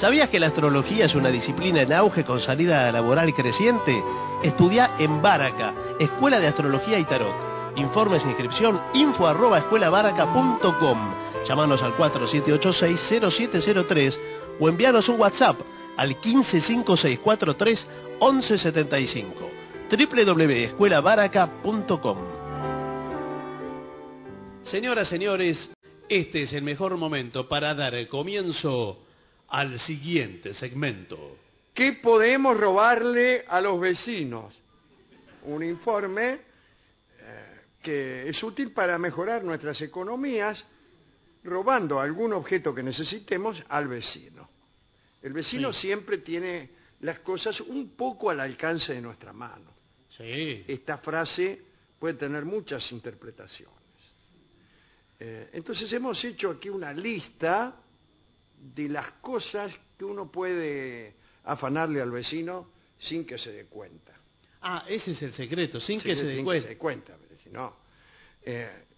¿Sabías que la astrología es una disciplina en auge con salida laboral creciente? Estudia en Baraca, Escuela de Astrología y Tarot. Informes e inscripción info@escuelabaraca.com. Llámanos al 4786-0703 o envíanos un WhatsApp al 1556431175. www.escuelabaraca.com. Señoras, señores, este es el mejor momento para dar comienzo al siguiente segmento. ¿Qué podemos robarle a los vecinos? Un informe que es útil para mejorar nuestras economías robando algún objeto que necesitemos al vecino. El vecino siempre tiene las cosas un poco al alcance de nuestra mano. Sí. Esta frase puede tener muchas interpretaciones. Entonces hemos hecho aquí una lista de las cosas que uno puede afanarle al vecino sin que se dé cuenta. Ah, ese es el secreto, sin que se dé Sin cuenta. que se dé cuenta, pero si no,